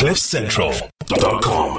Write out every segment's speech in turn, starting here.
CliffCentral.com.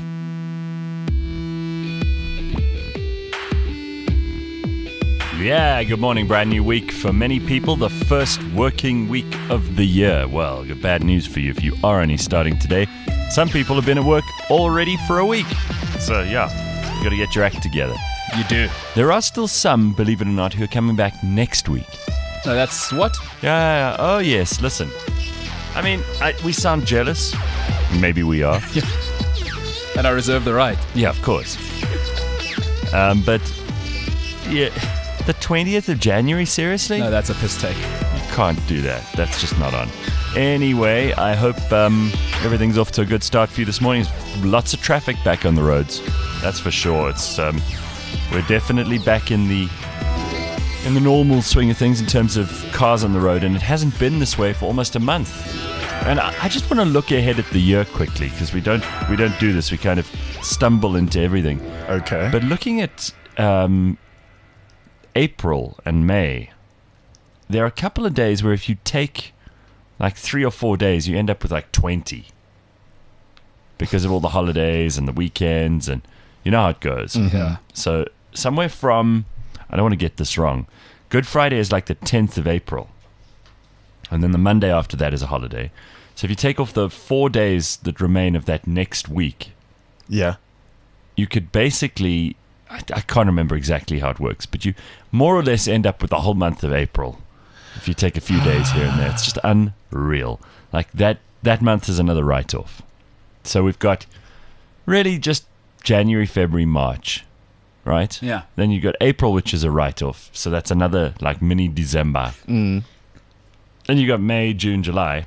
Yeah, good morning. Brand new week for many people. The first working week of the year. Well, good bad news for you if you are only starting today. Some people have been at work already for a week. So, yeah, you got to get your act together. You do. There are still some, believe it or not, who are coming back next week. No, that's what? Yeah. Oh, yes. Listen. I mean, we sound jealous. Maybe we are. Yeah. And I reserve the right. Yeah, of course. But, yeah, the 20th of January, seriously? No, that's a piss take. You can't do that. That's just not on. Anyway, I hope everything's off to a good start for you this morning. There's lots of traffic back on the roads. That's for sure. It's we're definitely back in the normal swing of things in terms of cars on the road, and it hasn't been this way for almost a month. And I just want to look ahead at the year quickly, because we don't do this. We kind of stumble into everything. Okay. But looking at April and May, there are a couple of days where if you take like 3 or 4 days, you end up with like 20 because of all the holidays and the weekends, and you know how it goes. Mm-hmm. Yeah. So somewhere from, I don't want to get this wrong, Good Friday is like the 10th of April, and then the Monday after that is a holiday. So if you take off the 4 days that remain of that next week, Yeah. you could basically, I can't remember exactly how it works, but you more or less end up with the whole month of April if you take a few days here and there. It's just unreal. Like that month is another write-off. So we've got really just January, February, March, right? Yeah. Then you've got April, which is a write-off. So that's another like mini December. Then you got May, June, July.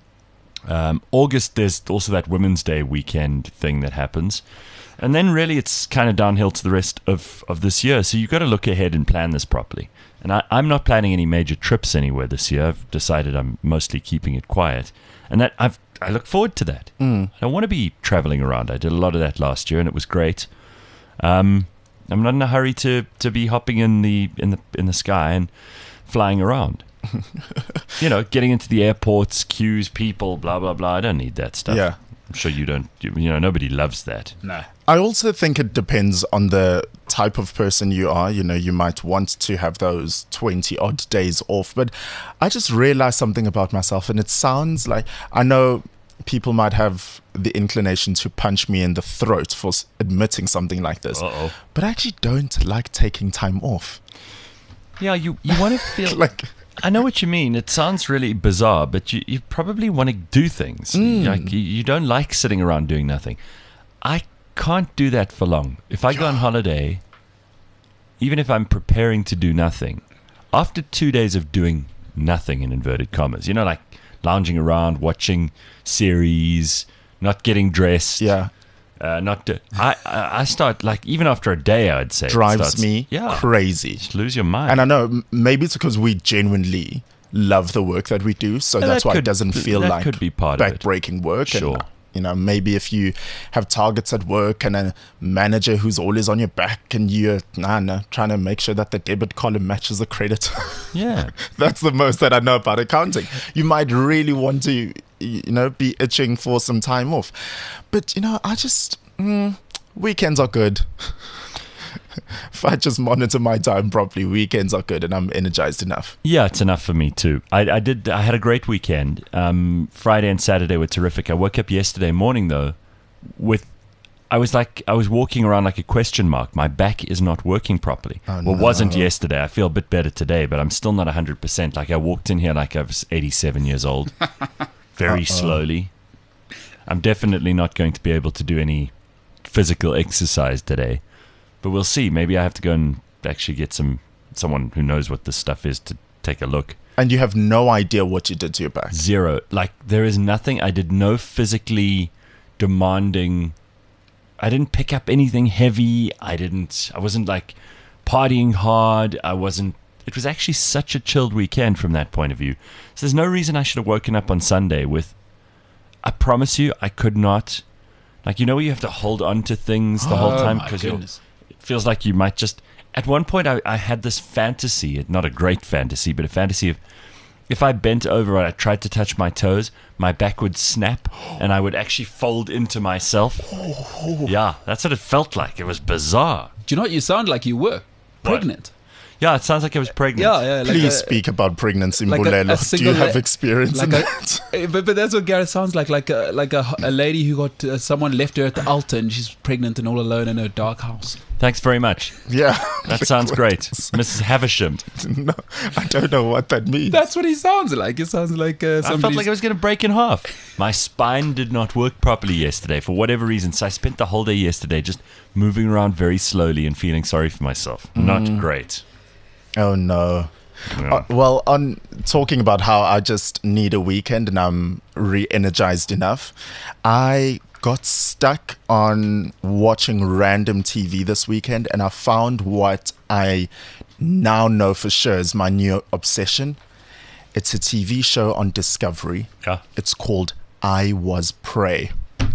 August, there's also that Women's Day weekend thing that happens. And then really it's kind of downhill to the rest of this year. So you've got to look ahead and plan this properly. And I'm not planning any major trips anywhere this year. I've decided I'm mostly keeping it quiet. And that I look forward to that. I don't want to be traveling around. I did a lot of that last year and it was great. I'm not in a hurry to be hopping in the sky and flying around. You know, getting into the airports, queues, people, blah, blah, blah. I don't need that stuff. Yeah. I'm sure you don't. You know, nobody loves that. No. I also think it depends on the type of person you are. You know, you might want to have those 20 odd days off. But I just realized something about myself, and it sounds like, I know people might have the inclination to punch me in the throat for admitting something like this. Uh-oh. But I actually don't like taking time off. Yeah, you want to feel Like, I know what you mean. It sounds really bizarre, but you probably want to do things. Like you don't like sitting around doing nothing. I can't do that for long. If I go on holiday, even if I'm preparing to do nothing, after 2 days of doing nothing in inverted commas, you know, like lounging around, watching series, not getting dressed. yeah, I start, like, even after a day, I'd say. drives me yeah, crazy. just lose your mind. And I know maybe it's because we genuinely love the work that we do, so And that's that why could- it doesn't feel that like could be part of it. backbreaking work. Sure. And, you know, maybe if you have targets at work and a manager who's always on your back, and you're trying to make sure that the debit column matches the credit. Yeah. That's the most that I know about accounting. You might really want to, you know, be itching for some time off. But, you know, I just, weekends are good. If I just monitor my time properly, weekends are good and I'm energized enough. Yeah, it's enough for me too. I had a great weekend. Friday and Saturday were terrific. I woke up yesterday morning though I was walking around like a question mark. My back is not working properly. Oh, well, no. wasn't yesterday. I feel a bit better today, but I'm still not 100%. Like I walked in here like I was 87 years old. Very slowly. I'm definitely not going to be able to do any physical exercise today. But we'll see. Maybe I have to go and actually get someone who knows what this stuff is to take a look. And you have no idea what you did to your back. Zero. Like, there is nothing. I did no physically demanding. I didn't pick up anything heavy. I wasn't like partying hard. It was actually such a chilled weekend from that point of view. So there's no reason I should have woken up on Sunday with, I promise you, I could not. Like, you know, you have to hold on to things the whole time because it feels like you might just. At one point, I had this fantasy, not a great fantasy, but a fantasy of if I bent over and I tried to touch my toes, my back would snap and I would actually fold into myself. Yeah, that's what it felt like. It was bizarre. Do you know what you sound like? You were pregnant. Yeah, it sounds like I was pregnant. Yeah. Please speak about pregnancy, Mbulelo. Do you single have experience in that? But that's what Gareth sounds like a lady who got someone left her at the altar and she's pregnant and all alone in her dark house. Thanks very much. Yeah. That sounds great. Mrs. Havisham. No, I don't know what that means. That's what he sounds like. It sounds like I felt like I was going to break in half. My spine did not work properly yesterday for whatever reason. So I spent the whole day yesterday just moving around very slowly and feeling sorry for myself. Not great. Oh, no. Yeah. Well, on talking about how I just need a weekend and I'm re-energized enough, I got stuck on watching random TV this weekend and I found what I now know for sure is my new obsession. It's a TV show on Discovery. Yeah. It's called I Was Prey.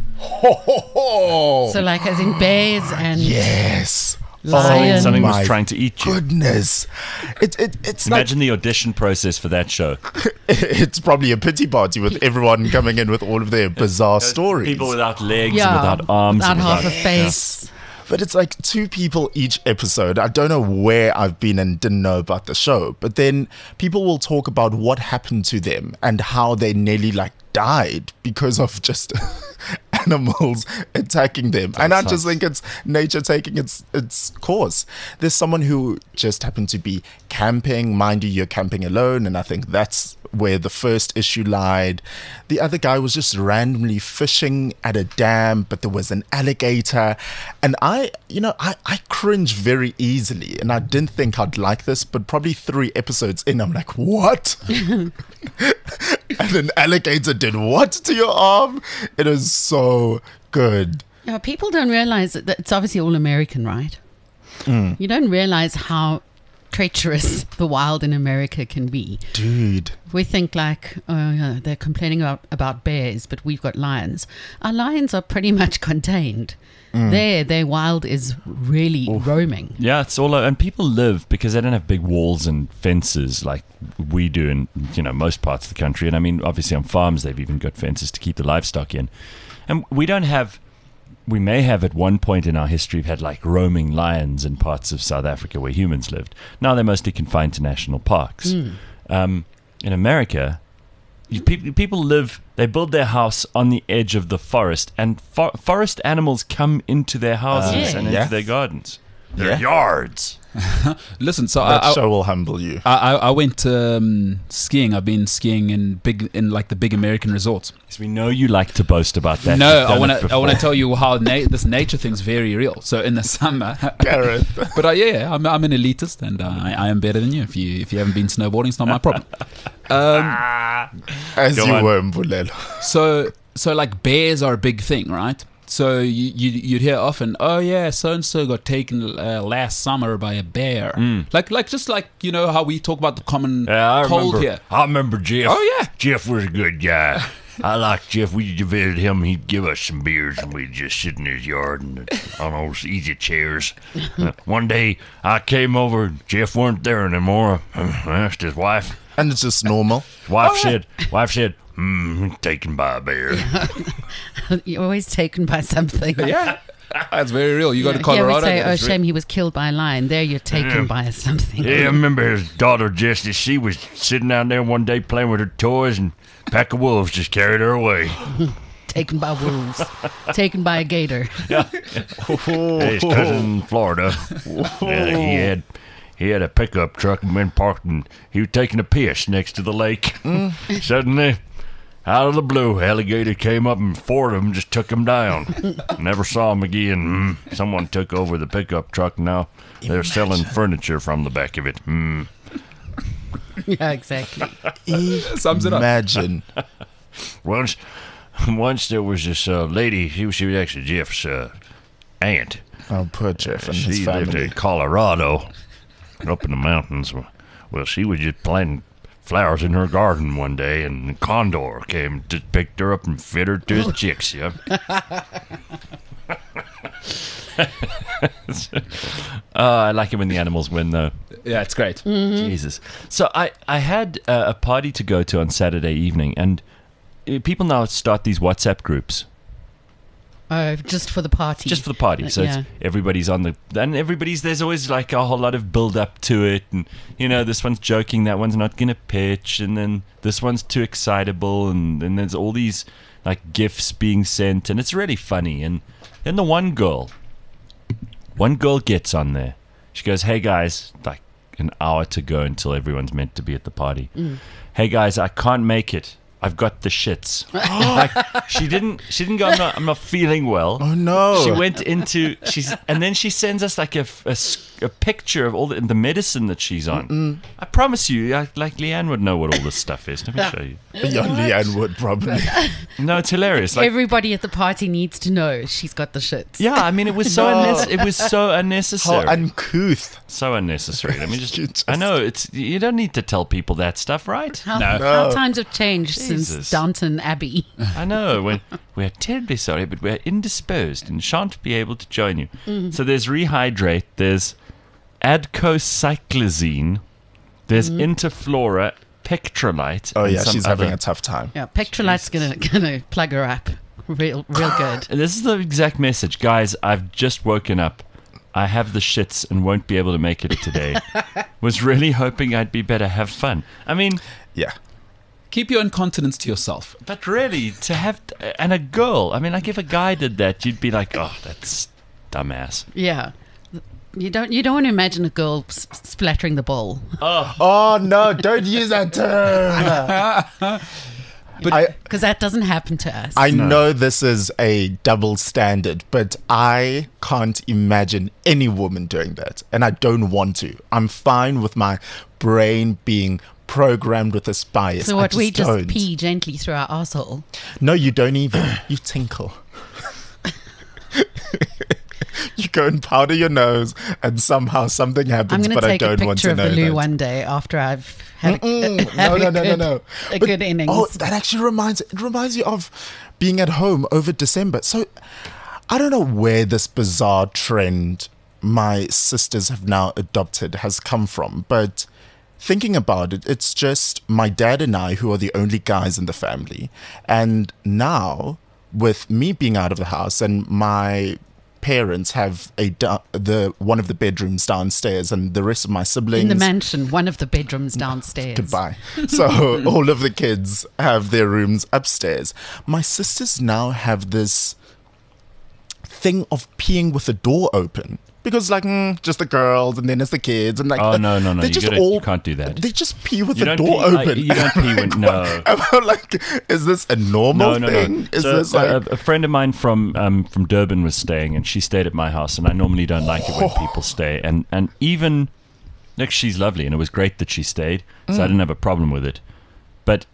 So like as in bears and Yes. lions. Something was my trying to eat you. Goodness. It's Imagine the audition process for that show. it's probably a pity party with everyone coming in with all of their bizarre stories. People without legs, Yeah, and without arms, without and half a without, face. But it's like 2 people each episode. I don't know where I've been and didn't know about the show. But then people will talk about what happened to them and how they nearly like died because of just animals attacking them. And I just think it's nature taking its course. There's someone who just happened to be camping. Mind you, you're camping alone. And I think that's where the first issue lied. The other guy was just randomly fishing at a dam, but there was an alligator. And I cringe very easily. And I didn't think I'd like this, but probably 3 episodes in, I'm like, what? And an alligator did what to your arm? It is so good. Yeah, people don't realize that it's obviously all American, right? You don't realize how treacherous the wild in America can be. Dude. We think like, oh, yeah, they're complaining about bears, but we've got lions. Our lions are pretty much contained. Their wild is really roaming. Yeah, it's all, and people live because they don't have big walls and fences like we do in most parts of the country. And I mean, obviously on farms they've even got fences to keep the livestock in. And we don't have. We may have at one point in our history had like roaming lions in parts of South Africa where humans lived. Now they're mostly confined to national parks. In America, people live. They build their house on the edge of the forest, and forest animals come into their houses and into their gardens, their yards. Listen, so That show will humble you. I went skiing. I've been skiing in like the big American resorts. Because we know you like to boast about that. No, You've I done want it to before. tell you how this nature thing's very real. So in the summer, Gareth. but I'm an elitist and I am better than you. If you haven't been snowboarding, it's not my problem. As Go you on. were, Mbulelo. So like bears are a big thing, right? So you'd hear often, oh yeah, so and so got taken last summer by a bear. Like just like how we talk about the common Yeah, cold here. I remember Jeff. Oh, yeah. Jeff was a good guy. I liked Jeff. We visited him. He'd give us some beers, and we'd just sit in his yard and on those easy chairs. One day, I came over. Jeff weren't there anymore. I asked his wife. And it's just normal. Wife said, taken by a bear. You're always taken by something. Yeah, that's very real. You go to Here Colorado. we say, oh, that's real. shame he was killed by a lion. There you're taken by something. Yeah, I remember his daughter, Jessie. She was sitting down there one day playing with her toys, and a pack of wolves just carried her away. Taken by wolves. Taken by a gator. His cousin in Florida. Yeah, he had a pickup truck and been parked, and he was taking a piss next to the lake. Suddenly, out of the blue, alligator came up and 4 of them just took him down. Never saw him again. Someone took over the pickup truck. Now they're selling furniture from the back of it. Yeah, exactly. Sums it up. Imagine. Once there was this lady. She was actually Jeff's aunt. Oh, poor Jeff and his She lived family. in Colorado, up in the mountains. Well, she was just planting flowers in her garden one day, and the condor came, just picked her up and fed her to his chicks. Yeah. I like it when the animals win, though. Yeah, it's great. Jesus. So I had a party to go to on Saturday evening, and people now start these WhatsApp groups. Oh, just for the party. Just for the party. So Yeah. it's, everybody's on the... And there's always like a whole lot of build up to it. And, this one's joking, that one's not going to pitch. And then this one's too excitable. And then there's all these like gifs being sent. And it's really funny. And then the one girl gets on there. She goes, hey guys, like an hour to go until everyone's meant to be at the party. Hey guys, I can't make it. I've got the shits. Like, she didn't go, I'm not feeling well. Oh no. She went into and then she sends us like a picture of all the medicine that she's on. I promise you, like Leanne would know what all this stuff is. Let me show you. Yeah, Leanne would probably. No, it's hilarious. Like, Everybody at the party needs to know she's got the shits. yeah, I mean, it was so unnecessary. How uncouth. So unnecessary. Let me just. You just- I know you don't need to tell people that stuff, right? How, No. how times have changed since Jesus. Downton Abbey. I know. We're terribly sorry, but we're indisposed and shan't be able to join you. So there's Rehydrate, there's Adcocyclazine, there's Interflora, Pectrolite. Oh and yeah, some she's other. having a tough time. Yeah, Pectrolite's gonna plug her up real good. And this is the exact message. Guys, I've just woken up. I have the shits and won't be able to make it today. Was really hoping I'd be better. Have fun. I mean, Yeah. Keep your incontinence to yourself. but really, to have... And a girl, I mean, like if a guy did that, you'd be like, oh, that's dumbass. Yeah. You don't want to imagine a girl splattering the ball. Oh no, don't use that term. Because that doesn't happen to us. I know this is a double standard, but I can't imagine any woman doing that. And I don't want to. I'm fine with my brain being programmed with this bias. so what, I we just don't. pee gently through our asshole? No, you don't even. You tinkle. You go and powder your nose, and somehow something I'm happens, going to but I take a don't want picture to of know the loo that. one day after I've had No. a But- good innings. Oh, that actually reminds you of being at home over December. So I don't know where this bizarre trend my sisters have now adopted has come from, but thinking about it, it's just my dad and I who are the only guys in the family. And now, with me being out of the house and my parents have one of the bedrooms downstairs and the rest of my siblings in the mansion, one of the bedrooms downstairs. Goodbye. So all of the kids have their rooms upstairs. My sisters now have this thing of peeing with the door open. Because just the girls and then it's the kids and like Oh, no. they You can't do that. They just pee with You the don't door pee, open. you don't pee when... No. I'm like, is this a normal No. thing? Is So, this like a friend of mine from Durban was staying, and she stayed at my house, and I normally don't like it when people stay. And even... Like, she's lovely, and it was great that she stayed, so I didn't have a problem with it. But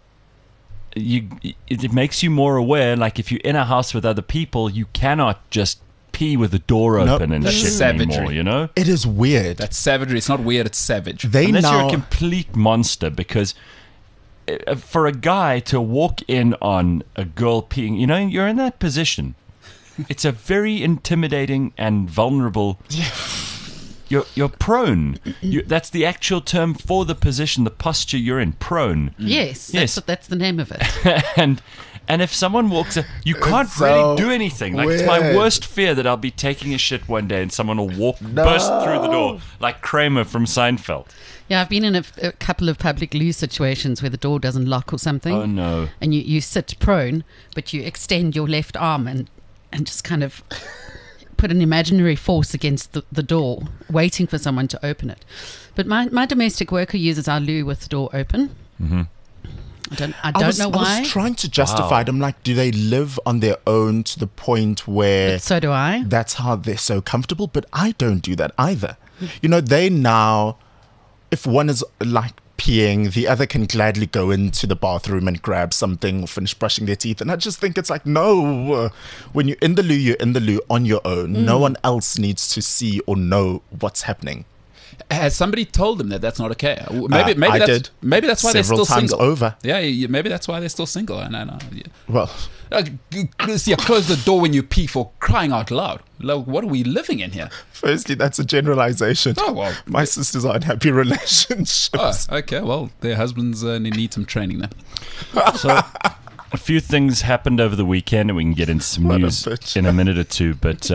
it makes you more aware, like, if you're in a house with other people, you cannot just pee with the door open and that's shit savagery. anymore, you know? it is weird. That's savagery. It's not weird, it's savage. They Unless now you're a complete monster, because for a guy to walk in on a girl peeing, you're in that position. It's a very intimidating and vulnerable... You're prone. That's the actual term for the position, the posture you're in, prone. Yes, Yes. that's the name of it. And if someone walks in, you can't so really do anything. Like, it's my weird. worst fear that I'll be taking a shit one day and someone will burst through the door, like Kramer from Seinfeld. Yeah, I've been in a couple of public loo situations where the door doesn't lock or something. Oh, no. And you sit prone, but you extend your left arm and just kind of put an imaginary force against the door, waiting for someone to open it. But my domestic worker uses our loo with the door open. Mm-hmm. I don't know why. I was trying to justify it. I'm like, do they live on their own to the point where But so do I. that's how they're so comfortable? But I don't do that either. They now, if one is like peeing, the other can gladly go into the bathroom and grab something or finish brushing their teeth. And I just think it's like, no, when you're in the loo, you're in the loo on your own. No one else needs to see or know what's happening. Has somebody told them that that's not okay? I did. Maybe that's why they're Several still times single. over. Yeah, maybe that's why they're still single. I know. Yeah. Well, Close the door when you pee, for crying out loud. Like, what are we living in here? Firstly, that's a generalization. Oh, well. My sisters are in happy relationships. Oh, okay. Well, their husbands need some training there. So, a few things happened over the weekend, and we can get into some What a news bitch. in a minute or two. But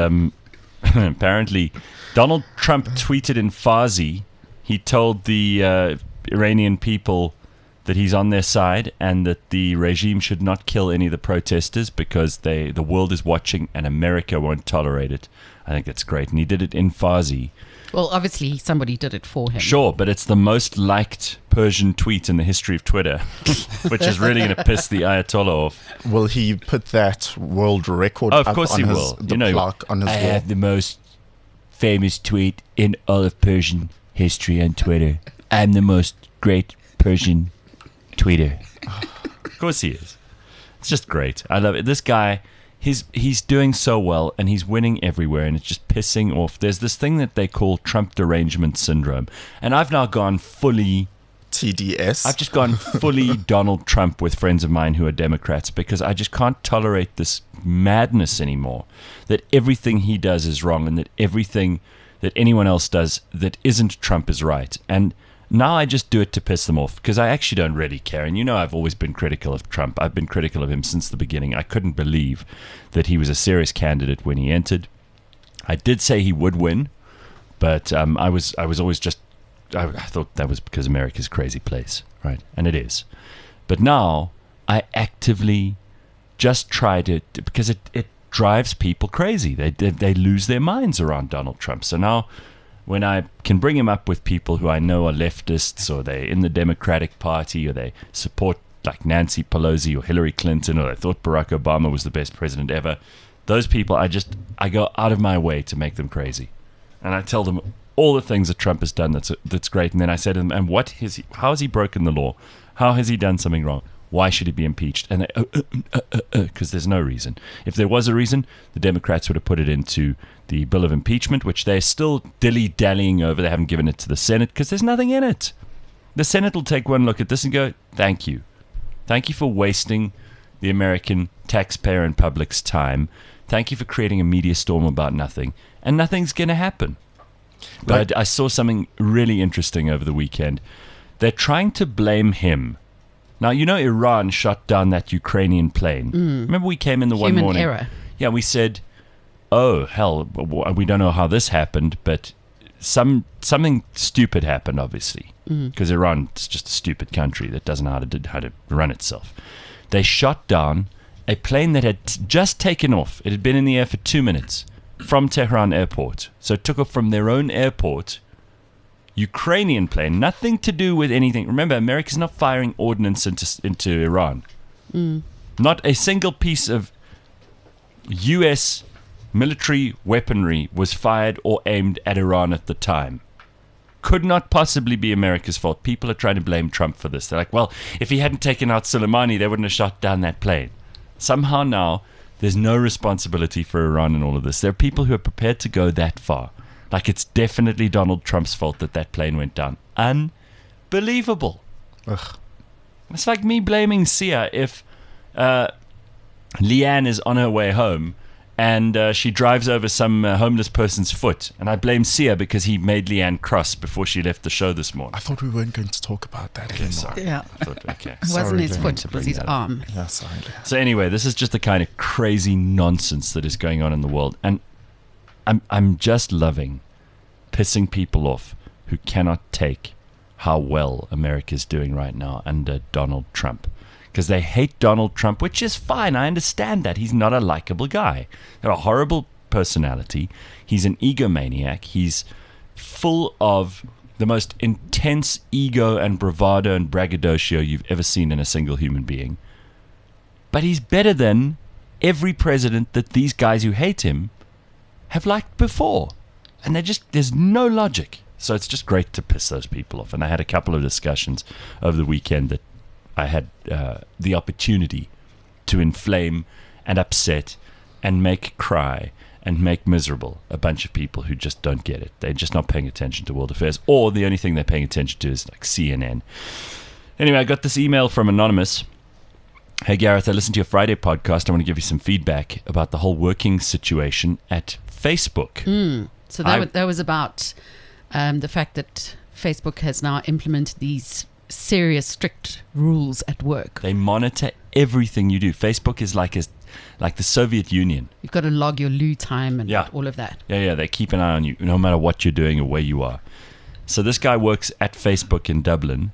apparently, Donald Trump tweeted in Farsi. He told the Iranian people that he's on their side and that the regime should not kill any of the protesters because the world is watching and America won't tolerate it. I think that's great. And he did it in Farsi. Well, obviously somebody did it for him. Sure, but it's the most liked Persian tweet in the history of Twitter, which is really going to piss the Ayatollah off. Will he put that world record Oh, of up course on he his, will. the You know, plaque on his I wall? have the most famous tweet in all of Persian history on Twitter. I'm the most great Persian tweeter. Of course he is. It's just great. I love it. This guy, he's doing so well and he's winning everywhere and it's just pissing off. There's this thing that they call Trump derangement syndrome. And I've now gone fully... TDS. I've just gone fully Donald Trump with friends of mine who are Democrats because I just can't tolerate this madness anymore. That everything he does is wrong and that everything that anyone else does that isn't Trump is right. And now I just do it to piss them off because I actually don't really care. And you know I've always been critical of Trump. I've been critical of him since the beginning. I couldn't believe that he was a serious candidate when he entered. I did say he would win, but I was always just... I thought that was because America's a crazy place, right? And it is. But now I actively just try to... because it drives people crazy. They lose their minds around Donald Trump. So now... when I can bring him up with people who I know are leftists or they're in the Democratic Party or they support like Nancy Pelosi or Hillary Clinton or they thought Barack Obama was the best president ever, those people, I go out of my way to make them crazy. And I tell them all the things that Trump has done that's great. And then I say to them, and how has he broken the law? How has he done something wrong? Why should he be impeached? And they, because there's no reason. If there was a reason, the Democrats would have put it into the bill of impeachment, which they're still dilly-dallying over. They haven't given it to the Senate because there's nothing in it. The Senate will take one look at this and go, thank you. Thank you for wasting the American taxpayer and public's time. Thank you for creating a media storm about nothing. And nothing's going to happen. But I saw something really interesting over the weekend. They're trying to blame him. Now, you know Iran shot down that Ukrainian plane. Remember we came in the one Human morning? error. Yeah, we said, oh, hell, we don't know how this happened, but something stupid happened, obviously, because Iran is just a stupid country that doesn't know how to run itself. They shot down a plane that had just taken off. It had been in the air for 2 minutes from Tehran airport. So it took off from their own airport. Ukrainian plane, nothing to do with anything. Remember, America's not firing ordnance into Iran. Not a single piece of U.S. military weaponry was fired or aimed at Iran at the time. Could not possibly be America's fault. People are trying to blame Trump for this. They're like, well, if he hadn't taken out Soleimani, they wouldn't have shot down that plane. Somehow now, there's no responsibility for Iran in all of this. There are people who are prepared to go that far. Like it's definitely Donald Trump's fault that plane went down. Unbelievable. Ugh. It's like me blaming Sia if Leanne is on her way home and she drives over some homeless person's foot. And I blame Sia because he made Leanne cross before she left the show this morning. I thought we weren't going to talk about that anymore. Sorry. Yeah. I thought, okay. It wasn't Sorry, his Leanne, foot, to it was bring his that up. arm. Yeah, sorry. So anyway, this is just the kind of crazy nonsense that is going on in the world. And I'm just loving pissing people off who cannot take how well America's doing right now under Donald Trump. Because they hate Donald Trump, which is fine. I understand that. He's not a likable guy. He's got a horrible personality. He's an egomaniac. He's full of the most intense ego and bravado and braggadocio you've ever seen in a single human being. But he's better than every president that these guys who hate him have liked before. And there's no logic. So it's just great to piss those people off. And I had a couple of discussions over the weekend that I had the opportunity to inflame and upset and make cry and make miserable a bunch of people who just don't get it. They're just not paying attention to world affairs, or the only thing they're paying attention to is like CNN. Anyway, I got this email from Anonymous Hey, Gareth, I listened to your Friday podcast. I want to give you some feedback about the whole working situation at Facebook. So that was about the fact that Facebook has now implemented these serious, strict rules at work. They monitor everything you do. Facebook is like the Soviet Union. You've got to log your loo time and Yeah. all of that. Yeah, they keep an eye on you no matter what you're doing or where you are. So this guy works at Facebook in Dublin,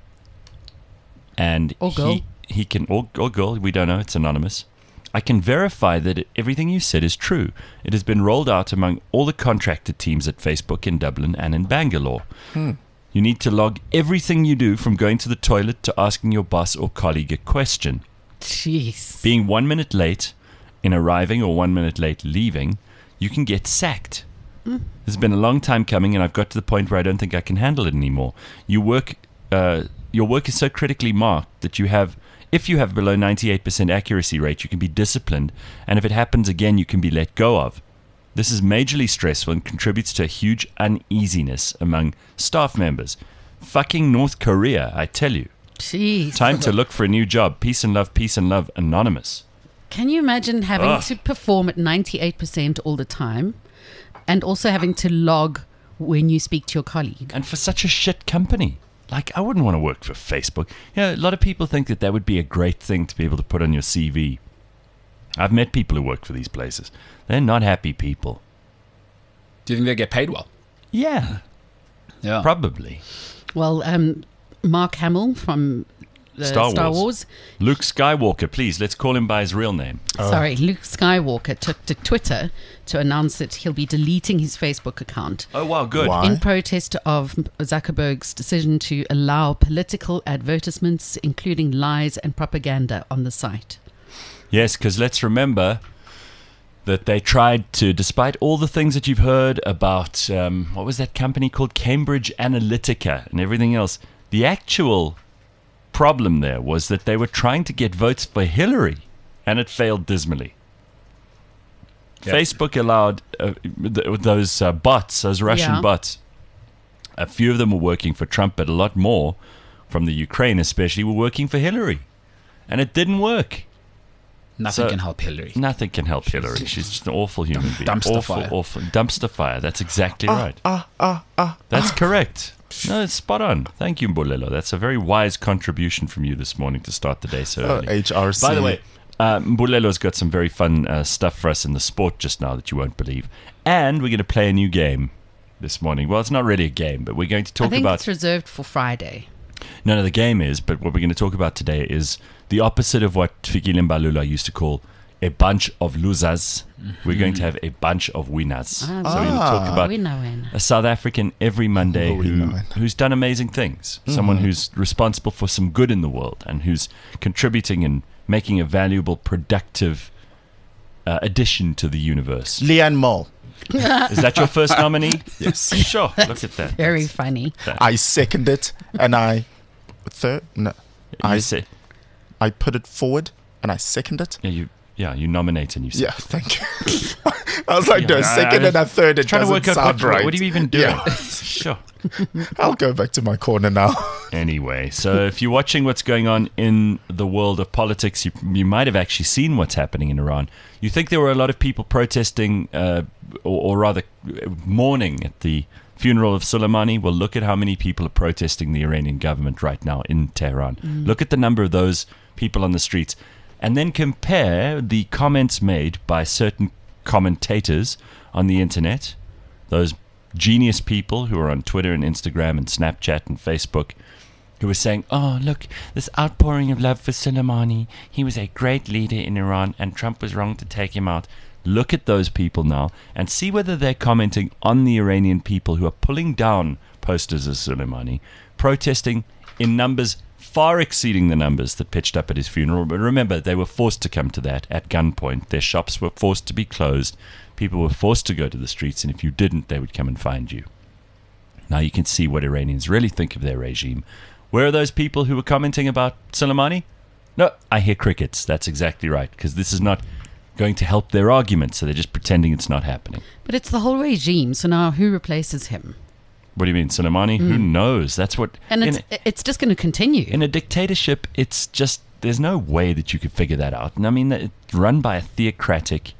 and Or girl. he can or girl, we don't know, it's anonymous. I can verify that everything you said is true. It has been rolled out among all the contracted teams at Facebook in Dublin and in Bangalore. You need to log everything you do, from going to the toilet to asking your boss or colleague a question. Jeez. Being 1 minute late in arriving or 1 minute late leaving, you can get sacked. This has been a long time coming, and I've got to the point where I don't think I can handle it anymore. Your work is so critically marked that if you have below 98% accuracy rate, you can be disciplined, and if it happens again, you can be let go of. This is majorly stressful and contributes to a huge uneasiness among staff members. Fucking North Korea, I tell you. Jeez. Time to look for a new job. Peace and love, anonymous. Can you imagine having to perform at 98% all the time and also having to log when you speak to your colleague? And for such a shit company. Like, I wouldn't want to work for Facebook. A lot of people think that would be a great thing to be able to put on your CV. I've met people who work for these places. They're not happy people. Do you think they get paid well? Yeah, Yeah. probably. Well, Mark Hamill from Star Star Wars. Wars. Luke Skywalker, please, let's call him by his real name. Sorry, Luke Skywalker took to Twitter to announce that he'll be deleting his Facebook account Oh, wow, good. Why? in protest of Zuckerberg's decision to allow political advertisements, including lies and propaganda, on the site. Yes, because let's remember that they tried to, despite all the things that you've heard about, what was that company called? Cambridge Analytica and everything else. The actual problem there was that they were trying to get votes for Hillary, and it failed dismally. Yep. Facebook allowed those bots, those Russian Yeah. bots. A few of them were working for Trump, but a lot more, from the Ukraine especially, were working for Hillary. And it didn't work. Nothing So- can help Hillary. Nothing can help Hillary. She's just an awful human being. Dumpster awful, fire. awful. Dumpster fire. That's exactly right. That's correct. No, it's spot on. Thank you, Mbulelo. That's a very wise contribution from you this morning to start the day so early. HRC. By the way, Mbulelo's got some very fun stuff for us in the sport just now that you won't believe. And we're going to play a new game this morning. Well, it's not really a game, but we're going to I talk think about... it's reserved for Friday. No, the game is, but what we're going to talk about today is the opposite of what Fikile Mbalula used to call a bunch of losers. We're going to have a bunch of winners. So we're going to talk about We know when. a South African every Monday Oh, we know it. who's done amazing things. Someone who's responsible for some good in the world and who's contributing and making a valuable, productive addition to the universe. Leanne Mole. Is that your first nominee? Yes. Sure, look at that. Very funny. I second it, and I put it forward, and I second it. You nominate and you say. Yeah, thank you. I was like, no, second and a third. It Trying to doesn't work out sound right. what are you even doing? Yeah. Sure. I'll go back to my corner now. Anyway, so if you're watching what's going on in the world of politics, you might have actually seen what's happening in Iran. You think there were a lot of people protesting, or rather mourning at the funeral of Soleimani? Well, look at how many people are protesting the Iranian government right now in Tehran. Look at the number of those people on the streets. And then compare the comments made by certain commentators on the internet, those genius people who are on Twitter and Instagram and Snapchat and Facebook, who were saying, oh, look, this outpouring of love for Soleimani. He was a great leader in Iran and Trump was wrong to take him out. Look at those people now and see whether they're commenting on the Iranian people who are pulling down posters of Soleimani, protesting in numbers far exceeding the numbers that pitched up at his funeral. But remember, they were forced to come to that at gunpoint. Their shops were forced to be closed. People were forced to go to the streets, and if you didn't, they would come and find you. Now you can see what Iranians really think of their regime. Where are those people who were commenting about Soleimani? No, I hear crickets. That's exactly right, because this is not going to help their argument, so they're just pretending it's not happening. But it's the whole regime, so now who replaces him? What do you mean, Soleimani? Who knows? That's what... And it's just going to continue. In a dictatorship, it's just there's no way that you could figure that out. And I mean, it's run by a theocratic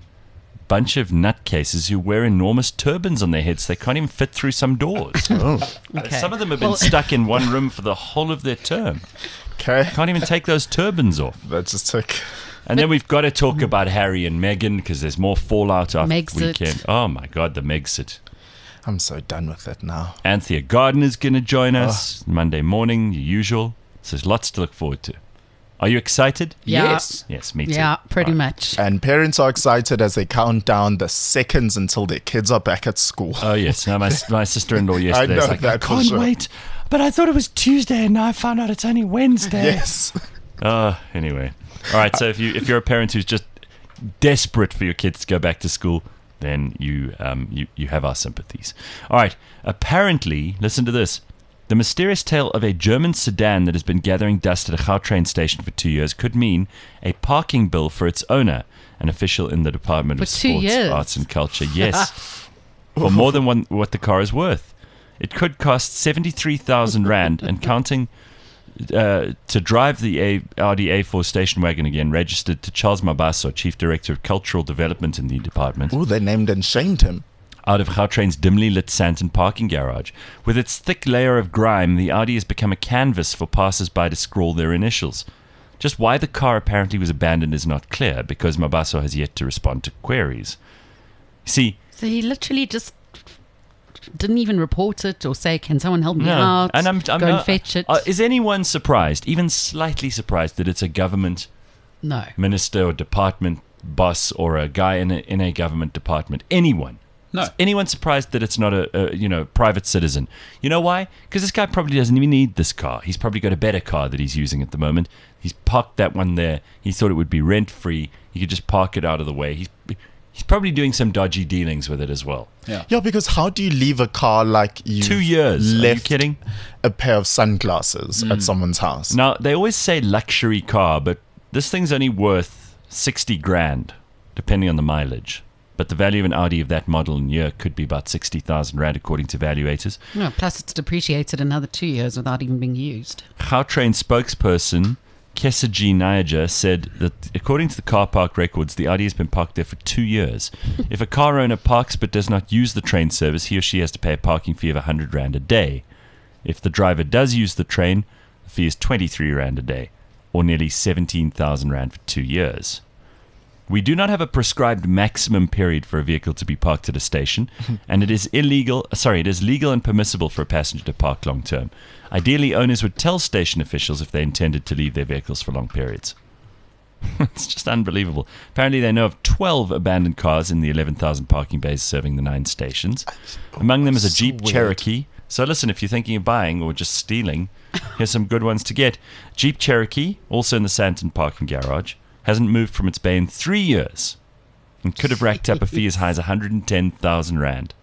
bunch of nutcases who wear enormous turbans on their heads. They can't even fit through some doors. Okay. Some of them have been stuck in one room for the whole of their term. Okay. Can't even take those turbans off. That just took. And then we've got to talk about Harry and Meghan because there's more fallout after the Megxit. weekend. Oh my God, the Megxit. I'm so done with it now. Anthea Gardner's going to join us Monday morning, the usual. So there's lots to look forward to. Are you excited? Yeah. Yes, me too. Yeah, pretty Right. much. And parents are excited as they count down the seconds until their kids are back at school. Oh, yes. No, my sister-in-law yesterday know was like, I that for can't sure. wait. But I thought it was Tuesday and now I found out it's only Wednesday. Yes. Anyway. All right, so if you're a parent who's just desperate for your kids to go back to school, then you have our sympathies. All right. Apparently, listen to this. The mysterious tale of a German sedan that has been gathering dust at a Gautrain station for 2 years could mean a parking bill for its owner, an official in the Department of For 2 Sports, years? Arts and Culture. Yes. For more than what the car is worth. It could cost 73,000 Rand and counting to drive the Audi A4 station wagon again, registered to Charles Mabaso, Chief Director of Cultural Development in the department, Oh, they named and shamed him. out of Gautrain's dimly lit Sandton parking garage. With its thick layer of grime, the Audi has become a canvas for passers-by to scrawl their initials. Just why the car apparently was abandoned is not clear, because Mabaso has yet to respond to queries. See, So he literally just didn't even report it or say, "Can someone help me no, out?" and I'm Go not, and fetch it. Is anyone surprised, even slightly surprised, that it's a government No. minister or department boss or a guy in a government department? Anyone? No. Is anyone surprised that it's not a private citizen? You know why? Because this guy probably doesn't even need this car. He's probably got a better car that he's using at the moment. He's parked that one there. He thought it would be rent free. He could just park it out of the way. He's probably doing some dodgy dealings with it as well. Yeah. Yeah, because how do you leave a car like you 2 years. Are you left kidding? a pair of sunglasses at someone's house? Now, they always say luxury car, but this thing's only worth 60 grand, depending on the mileage. But the value of an Audi of that model and year could be about 60,000 Rand, according to valuators. No, plus it's depreciated another 2 years without even being used. Gautrain spokesperson Kesaji Nayaja said that according to the car park records, the Audi has been parked there for 2 years. If a car owner parks but does not use the train service, he or she has to pay a parking fee of 100 Rand a day. If the driver does use the train, the fee is 23 Rand a day, or nearly 17,000 Rand for 2 years. We do not have a prescribed maximum period for a vehicle to be parked at a station, and it is legal and permissible for a passenger to park long term. Ideally, owners would tell station officials if they intended to leave their vehicles for long periods. It's just unbelievable. Apparently, they know of 12 abandoned cars in the 11,000 parking bays serving the 9 stations. Among them is a So Jeep weird. Cherokee. So listen, if you're thinking of buying or just stealing, here's some good ones to get. Jeep Cherokee, also in the Sandton parking garage, hasn't moved from its bay in 3 years and could have racked up a fee as high as 110,000 Rand.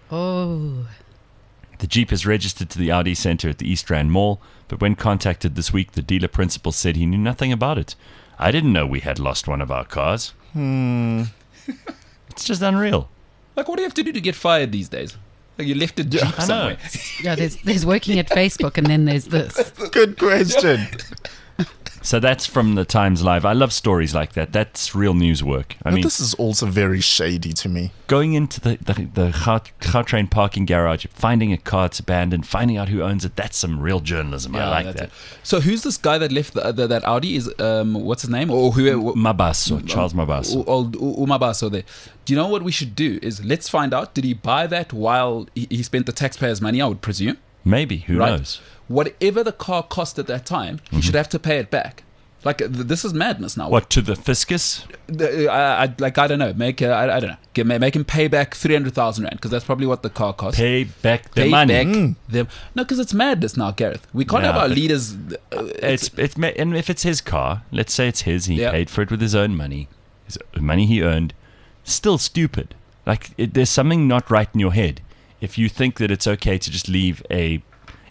Oh. The Jeep is registered to the Audi Centre at the East Rand Mall, but when contacted this week, the dealer principal said he knew nothing about it. I didn't know we had lost one of our cars. It's just unreal. Like, what do you have to do to get fired these days? Like, you left a Jeep I know. somewhere. Yeah, there's working at Facebook and then there's this. Good question. So that's from the Times Live. I love stories like that. That's real news work. I But mean, this is also very shady to me. going into the Gautrain parking garage, finding a car that's abandoned, finding out who owns it, that's some real journalism. I like that's that. it. So who's this guy that left that Audi? Is what's his name? Or who? Mabaso, Charles Mabaso. Old Umabaso there. Do you know what we should do? Is let's find out. Did he buy that while he spent the taxpayers' money? I would presume. Maybe, who Right. knows? Whatever the car cost at that time, he should have to pay it back. Like this is madness now. What, to the fiscus? I don't know. Make I don't know. Make him pay back 300,000 Rand because that's probably what the car cost. Pay back the Pay money. back them. No, because it's madness now, Gareth. We can't Yeah, have our but leaders. And if it's his car, let's say it's his, he Yeah. paid for it with his own money, his money he earned, still stupid. Like, there's something not right in your head if you think that it's okay to just leave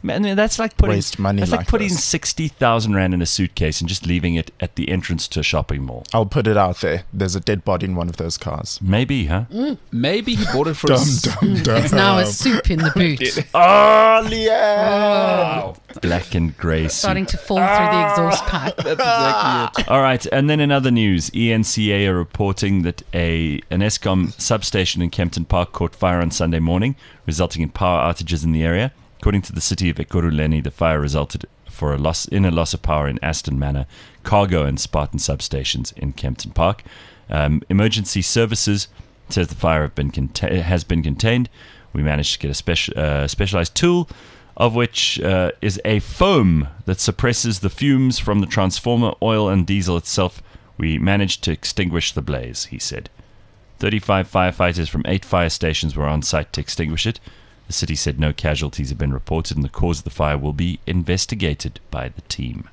Man, that's like putting Waste money That's like like putting this. 60,000 rand in a suitcase and just leaving it at the entrance to a shopping mall. I'll put it out there. There's a dead body in one of those cars. Maybe, huh? Maybe he bought it for Dum, his... dum, dum. It's now a soup in the boot. Oh, Leanne! Black and grey suit. Starting to fall through the exhaust pipe. That's exactly it. All right, and then in other news, ENCA are reporting that an Eskom substation in Kempton Park caught fire on Sunday morning, resulting in power outages in the area. According to the city of Ekurhuleni, the fire resulted for a loss of power in Aston Manor, Cargo and Spartan substations in Kempton Park. Emergency services says the fire has been contained. We managed to get a specialized tool, of which is a foam that suppresses the fumes from the transformer, oil and diesel itself. We managed to extinguish the blaze, he said. 35 firefighters from 8 fire stations were on site to extinguish it. The city said no casualties have been reported and the cause of the fire will be investigated by the team.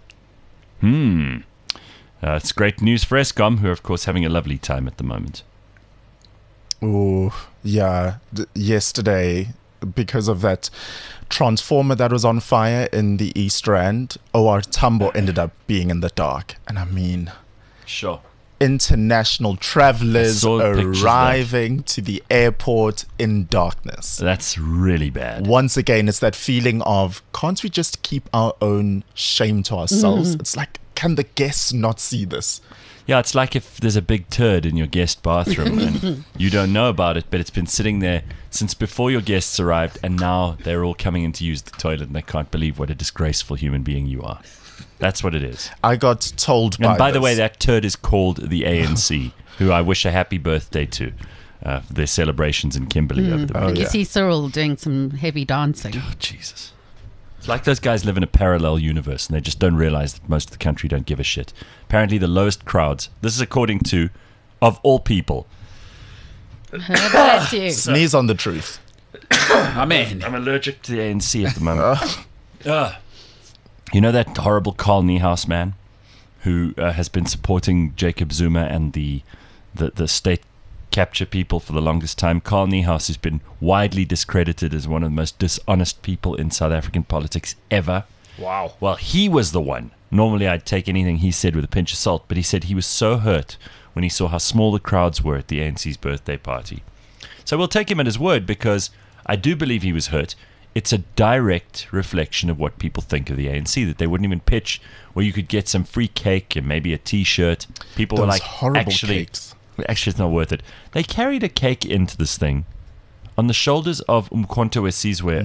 It's great news for Eskom, who are, of course, having a lovely time at the moment. Oh, yeah. Yesterday, because of that transformer that was on fire in the East Rand, OR Tambo ended up being in the dark. And I mean, Sure. international I travelers saw pictures of that. arriving to the airport in darkness. That's really bad. Once again, it's that feeling of, can't we just keep our own shame to ourselves? It's like, can the guests not see this? Yeah, it's like if there's a big turd in your guest bathroom and you don't know about it, but it's been sitting there since before your guests arrived, and now they're all coming in to use the toilet and they can't believe what a disgraceful human being you are. That's what it is. I got told And by the this. way, that turd is called the ANC, who I wish a happy birthday to. For their celebrations in Kimberley over the Oh, Did you yeah. see Cyril doing some heavy dancing? Oh, Jesus. It's like those guys live in a parallel universe and they just don't realize that most of the country don't give a shit. Apparently, the lowest crowds, this is according to, of all people, How about you? Sneeze on the truth. Amen. I'm allergic to the ANC at the moment. You know that horrible Carl Niehaus man who has been supporting Jacob Zuma and the state capture people for the longest time? Carl Niehaus has been widely discredited as one of the most dishonest people in South African politics ever. Wow. Well, he was the one. Normally, I'd take anything he said with a pinch of salt, but he said he was so hurt when he saw how small the crowds were at the ANC's birthday party. So we'll take him at his word because I do believe he was hurt. It's a direct reflection of what people think of the ANC, that they wouldn't even pitch where you could get some free cake and maybe a T-shirt. People were Those like, horrible actually, cakes. it's not worth it. They carried a cake into this thing on the shoulders of Umkhonto we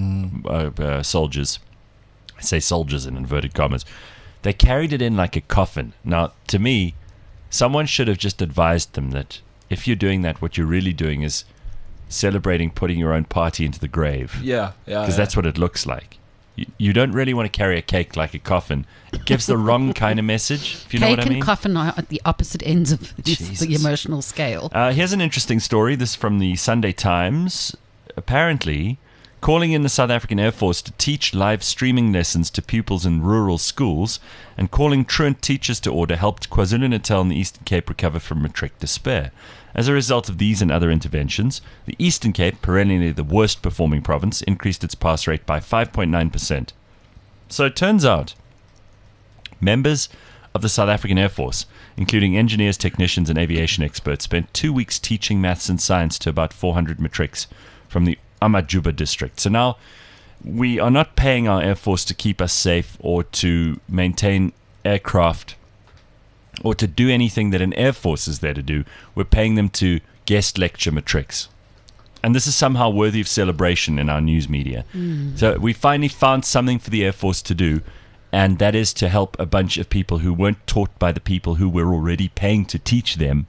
Sizwe soldiers. I say soldiers in inverted commas. They carried it in like a coffin. Now, to me, someone should have just advised them that if you're doing that, what you're really doing is celebrating putting your own party into the grave. Yeah. Because that's what it looks like. You don't really want to carry a cake like a coffin. It gives the wrong kind of message, if you know Cake what I mean. and coffin are at the opposite ends of the Jesus. emotional scale. Here's an interesting story. This is from the Sunday Times. Apparently, calling in the South African Air Force to teach live streaming lessons to pupils in rural schools and calling truant teachers to order helped KwaZulu-Natal and the Eastern Cape recover from matric despair. As a result of these and other interventions, the Eastern Cape, perennially the worst performing province, increased its pass rate by 5.9%. So it turns out members of the South African Air Force, including engineers, technicians, and aviation experts, spent 2 weeks teaching maths and science to about 400 matrics from the Amajuba district. So now we are not paying our Air Force to keep us safe or to maintain aircraft or to do anything that an Air Force is there to do. We're paying them to guest lecture matrics. And this is somehow worthy of celebration in our news media. So we finally found something for the Air Force to do, and that is to help a bunch of people who weren't taught by the people who were already paying to teach them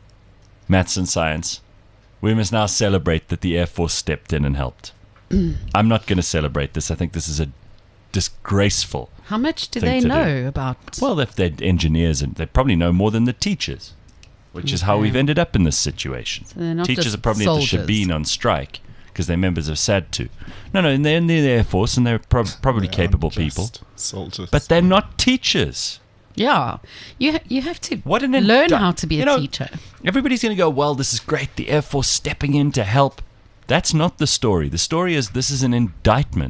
maths and science. We must now celebrate that the Air Force stepped in and helped. I'm not going to celebrate this. I think this is a disgraceful. How much do thing they to know about? Well, if they're engineers, and they probably know more than the teachers, which is how Okay. we've ended up in this situation. So they're not Teachers just are probably soldiers. at the Shabin on strike because they're members of SADTU. No, and they're in the Air Force and they're probably capable people. Soldiers. But they're not teachers. Yeah, you have to What an learn indi- how to be you a know, teacher. Everybody's going to go, well, this is great. The Air Force stepping in to help. That's not the story. The story is this is an indictment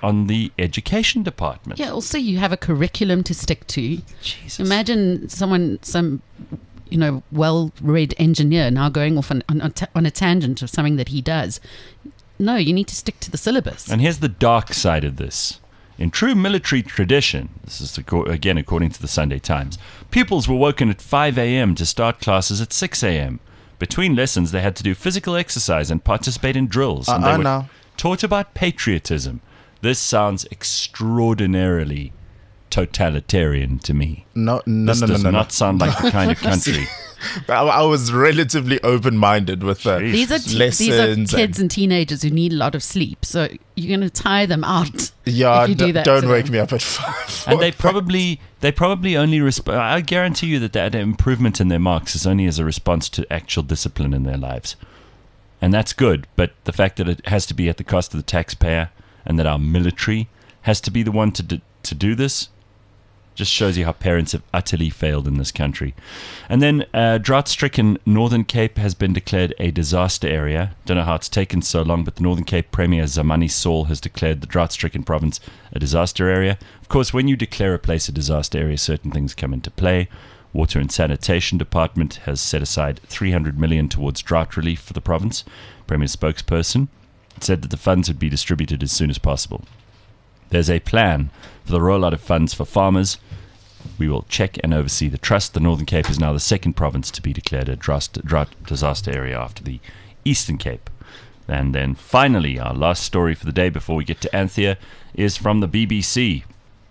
on the education department. Yeah, also you have a curriculum to stick to. Jesus. Imagine some well-read engineer now going off on a tangent of something that he does. No, you need to stick to the syllabus. And here's the dark side of this. In true military tradition, this is again according to the Sunday Times, pupils were woken at 5 a.m. to start classes at 6 a.m. Between lessons, they had to do physical exercise and participate in drills. And they were taught about patriotism. This sounds extraordinarily totalitarian to me. No. This does not sound like the kind of country. I was relatively open-minded with These are kids and teenagers who need a lot of sleep. So you're going to tire them out. Yeah, if you do that don't wake me up at 5. And they probably only I guarantee you that improvement in their marks is only as a response to actual discipline in their lives. And that's good, but the fact that it has to be at the cost of the taxpayer and that our military has to be the one to do this just shows you how parents have utterly failed in this country. And then drought-stricken Northern Cape has been declared a disaster area. Don't know how it's taken so long, but the Northern Cape Premier Zamani Saul has declared the drought-stricken province a disaster area. Of course, when you declare a place a disaster area, certain things come into play. Water and Sanitation Department has set aside 300 million towards drought relief for the province. Premier's spokesperson said that the funds would be distributed as soon as possible. There's a plan for the rollout of funds for farmers. We will check and oversee the trust. The Northern Cape is now the second province to be declared a drought disaster area after the Eastern Cape. And then finally, our last story for the day before we get to Anthea is from the BBC.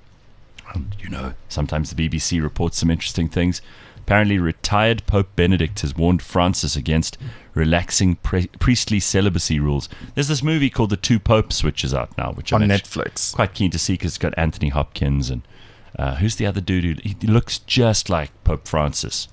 And, sometimes the BBC reports some interesting things. Apparently, retired Pope Benedict has warned Francis against relaxing priestly celibacy rules. There's this movie called The Two Popes, which is out now, which on I'm Netflix. Quite keen to see because it's got Anthony Hopkins and who's the other dude? He looks just like Pope Francis.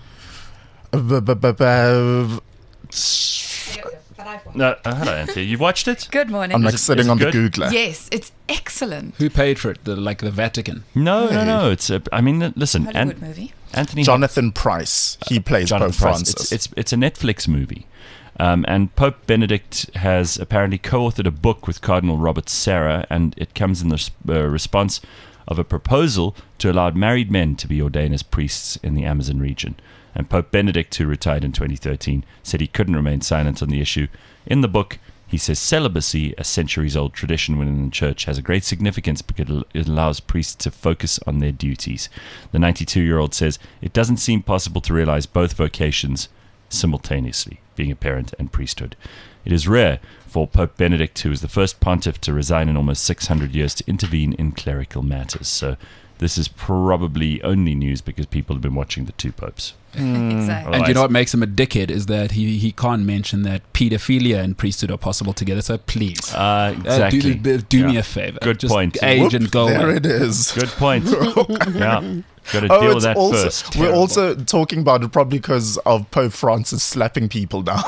No, hello, Anthea. You've watched it? Good morning. I'm sitting on the Googler. Yes, it's excellent. Who paid for it? The Vatican? No. It's listen. Hollywood movie. Anthony Jonathan Price. He plays Pope Francis. It's a Netflix movie. And Pope Benedict has apparently co-authored a book with Cardinal Robert Sarah, and it comes in the response of a proposal to allow married men to be ordained as priests in the Amazon region. And Pope Benedict, who retired in 2013, said he couldn't remain silent on the issue. In the book, he says celibacy, a centuries-old tradition within the church, has a great significance because it allows priests to focus on their duties. The 92-year-old says it doesn't seem possible to realize both vocations simultaneously, being a parent and priesthood. It is rare for Pope Benedict, who was the first pontiff to resign in almost 600 years, to intervene in clerical matters. So this is probably only news because people have been watching The Two Popes. Exactly. And you know what makes him a dickhead is that he can't mention that pedophilia and priesthood are possible together. So please, exactly. Do me a favor. Good Just point. Age and go. There it is. Good point. Yeah. Got to deal with that first. We're also talking about it probably because of Pope Francis slapping people down.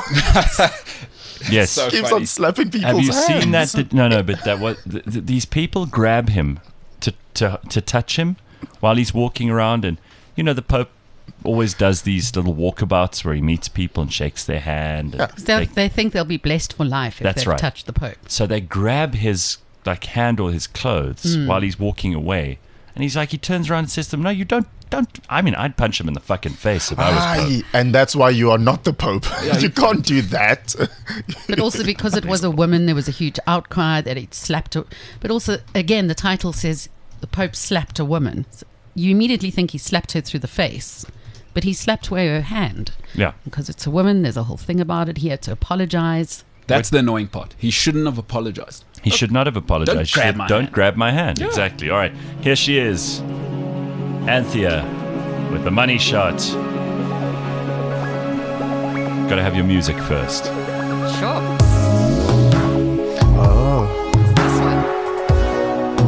Yes. So Keeps funny. on slapping people's Have you hands. seen that? No, but that was these people grab him to touch him while he's walking around, and the Pope always does these little walkabouts where he meets people and shakes their hand. And They think they'll be blessed for life if That's they've right. touched the Pope. So they grab his hand or his clothes while he's walking away, and he turns around and says to them, "No, you don't." I'd punch him in the fucking face if I was Pope. And that's why you are not the Pope. You can't do that. But also because it was a woman, there was a huge outcry that he'd slapped her. But also, again, the title says the Pope slapped a woman. So you immediately think he slapped her through the face, but he slapped away her hand. Yeah. Because it's a woman, there's a whole thing about it. He had to apologize. That's the annoying part. He shouldn't have apologized. He should not have apologized. Don't grab my hand. Yeah. Exactly. All right. Here she is. Anthea with the money shot. Got to have your music first. Sure. Oh. It's this one.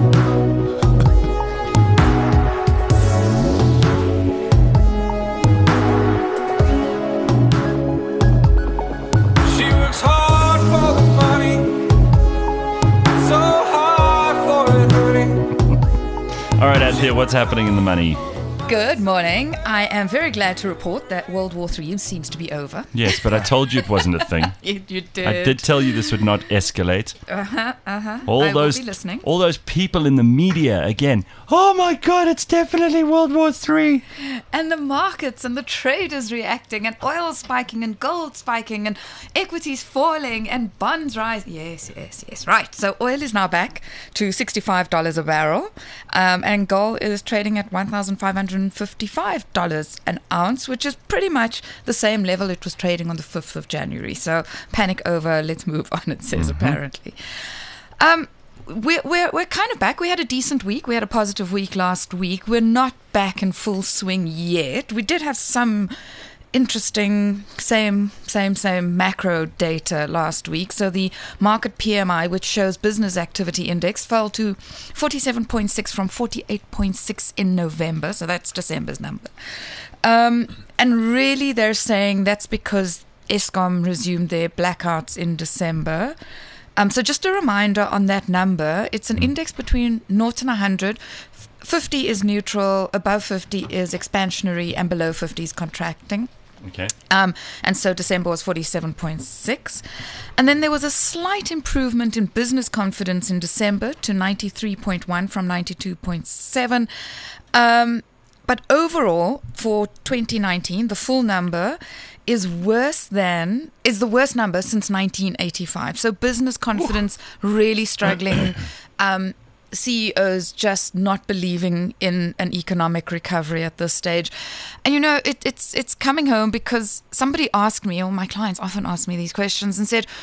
She works hard for the money, so hard for it, honey. All right, Anthea, what's happening in the money? Good morning. I am very glad to report that World War III seems to be over. Yes, but I told you it wasn't a thing. You did. I did tell you this would not escalate. I All will those, be listening. all those people in the media again. Oh my God! It's definitely World War III. And the markets and the traders reacting, and oil spiking, and gold spiking, and equities falling, and bonds rising. Yes. Right. So oil is now back to $65 a barrel, and gold is trading at $1,555 an ounce, which is pretty much the same level it was trading on the 5th of January. So panic over. Let's move on. It says apparently. We're kind of back. We had a decent week. We had a positive week last week. We're not back in full swing yet. We did have some interesting same macro data last week. So the market PMI, which shows business activity index, fell to 47.6 from 48.6 in November. So that's December's number. And really they're saying that's because Eskom resumed their blackouts in December. So just a reminder on that number, it's an index between 0 and 100. 50 is neutral, above 50 is expansionary, and below 50 is contracting. Okay. And so December was 47.6. And then there was a slight improvement in business confidence in December to 93.1 from 92.7. But overall, for 2019, the full number is the worst number since 1985. So business confidence really struggling. CEOs just not believing in an economic recovery at this stage. And it's coming home because somebody asked me, or my clients often ask me these questions, and said,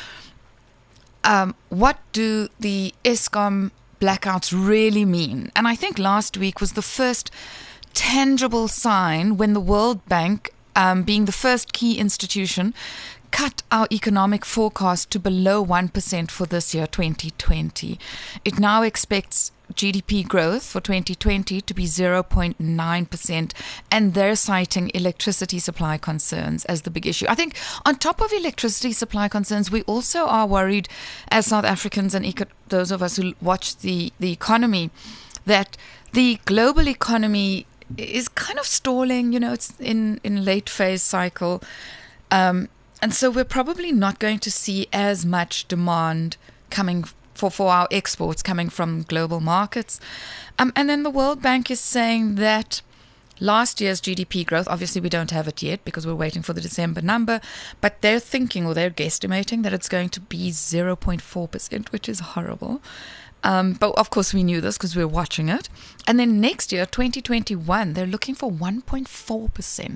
what do the Eskom blackouts really mean? And I think last week was the first tangible sign when the World Bank, being the first key institution, cut our economic forecast to below 1% for this year, 2020. It now expects GDP growth for 2020 to be 0.9%, and they're citing electricity supply concerns as the big issue. I think on top of electricity supply concerns, we also are worried as South Africans and those of us who watch the economy, that the global economy is kind of stalling. It's in late phase cycle. And so we're probably not going to see as much demand coming for our exports coming from global markets. And then the World Bank is saying that last year's GDP growth, obviously we don't have it yet because we're waiting for the December number, but they're thinking, or they're guesstimating, that it's going to be 0.4%, which is horrible. But of course we knew this because we were watching it. And then next year, 2021, they're looking for 1.4%.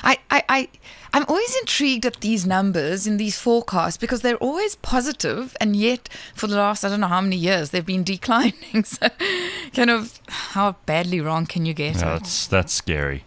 I'm always intrigued at these numbers in these forecasts because they're always positive, and yet for the last, I don't know how many years, they've been declining. So kind of how badly wrong can you get? No, that's scary.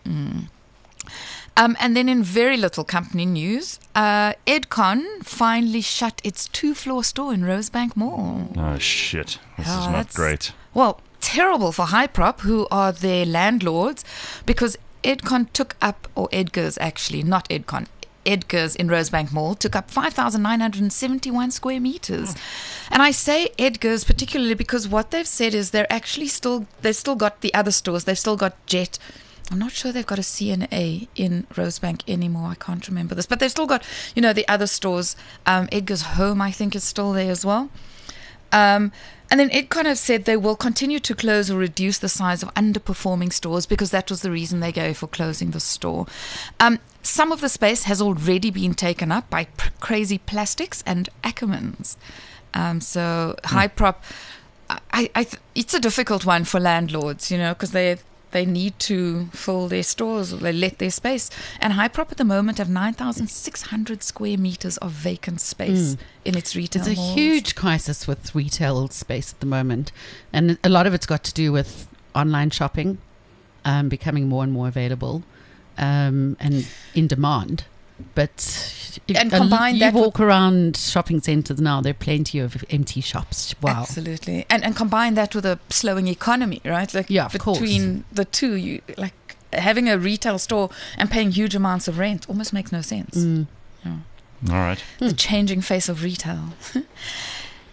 And then in very little company news, Edcon finally shut its 2-floor store in Rosebank Mall. Oh, shit. This is not that's great. Well, terrible for Hyprop, who are their landlords, because Edcon took up, or Edgars actually, not Edcon, Edgars in Rosebank Mall took up 5,971 square meters. And I say Edgars particularly because what they've said is they've still got the other stores. They've still got Jet. I'm not sure they've got a C&A in Rosebank anymore. I can't remember this. But they've still got, the other stores. Edgar's Home, I think, is still there as well. And then Edcon have said they will continue to close or reduce the size of underperforming stores because that was the reason they gave for closing the store. Some of the space has already been taken up by Crazy Plastics and Ackermans. So Hyprop, it's a difficult one for landlords, because they need to fill their stores, or they let their space. And Hyprop at the moment have 9,600 square meters of vacant space in its retail There's a malls. huge crisis with retail space at the moment. And a lot of it's got to do with online shopping becoming more and more available and in demand. But And combine you that walk around shopping centres now, there are plenty of empty shops. Wow. Absolutely. And combine that with a slowing economy, right? Like Yeah, of course. between the two, you like having a retail store and paying huge amounts of rent almost makes no sense. All right. The changing face of retail.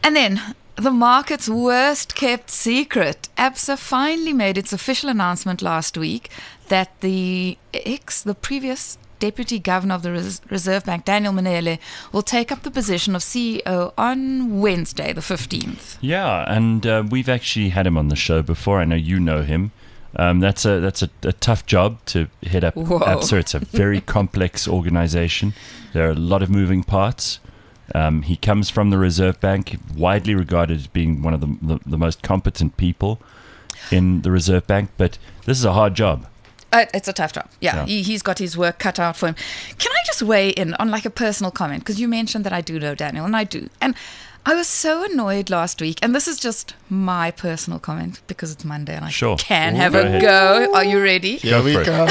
And then the market's worst kept secret. ABSA finally made its official announcement last week that the previous Deputy Governor of the Reserve Bank, Daniel Manele, will take up the position of CEO on Wednesday, the 15th. Yeah, and we've actually had him on the show before. I know you know him. That's a tough job to head up Whoa. ABSA. It's a very complex organization. There are a lot of moving parts. He comes from the Reserve Bank, widely regarded as being one of the most competent people in the Reserve Bank. But this is a hard job. It's a tough job. Yeah, Yeah. he's got his work cut out for him. Can I just weigh in on like a personal comment? Because you mentioned that I do know Daniel, and I do. And I was so annoyed last week, and this is just my personal comment because it's Monday and I Sure. can Ooh, have go a ahead. go. Are you ready? Here we for it. go.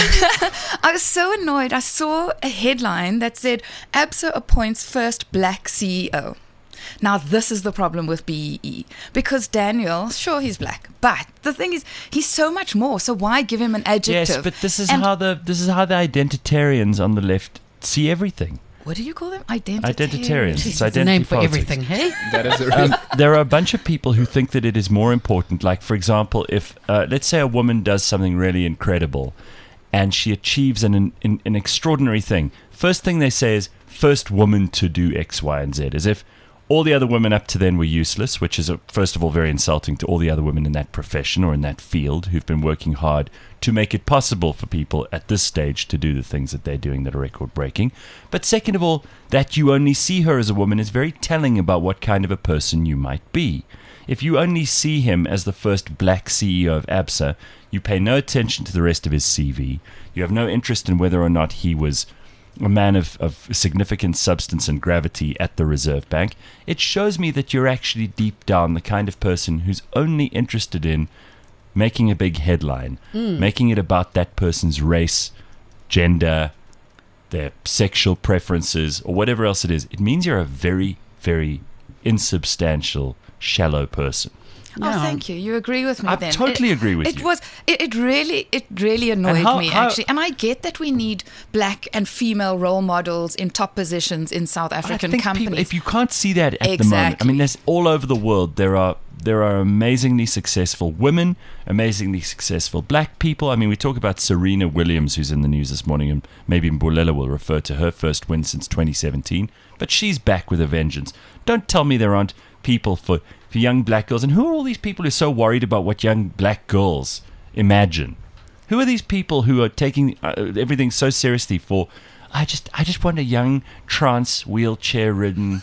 I was so annoyed. I saw a headline that said ABSA appoints first black CEO. Now, this is the problem with BEE. Because Daniel, sure, he's black. But the thing is, he's so much more. So why give him an adjective? Yes, but this is And- how the identitarians on the left see everything. What do you call them? Identitarians. Identitarians. It's It's a identity name for politics. everything, hey? That is a real. There are a bunch of people who think that it is more important. Like, for example, if let's say a woman does something really incredible, and she achieves an extraordinary thing. First thing they say is first woman to do X, Y, and Z, as if all the other women up to then were useless, which is, first of all, very insulting to all the other women in that profession or in that field who've been working hard to make it possible for people at this stage to do the things that they're doing that are record-breaking. But second of all, that you only see her as a woman is very telling about what kind of a person you might be. If you only see him as the first black CEO of ABSA, you pay no attention to the rest of his CV. You have no interest in whether or not he was a man of significant substance and gravity at the Reserve Bank. It shows me that you're actually deep down the kind of person who's only interested in making a big headline, making it about that person's race, gender, their sexual preferences, or whatever else it is. It means you're a very, very insubstantial, shallow person. Oh, Yeah. thank you. You agree with me I then. totally agree with you. It really annoyed how- me, how- actually. And I get that we need black and female role models in top positions in South African I think companies. people, if you can't see that at the moment, I Exactly. mean, there's all over the world. There are amazingly successful women, amazingly successful black people. I mean, we talk about Serena Williams, who's in the news this morning, and maybe Mbulela will refer to her first win since 2017. But she's back with a vengeance. Don't tell me there aren't people for young black girls. And who are all these people who are so worried about what young black girls imagine? Who are these people who are taking everything so seriously for? I just want a young trans wheelchair-ridden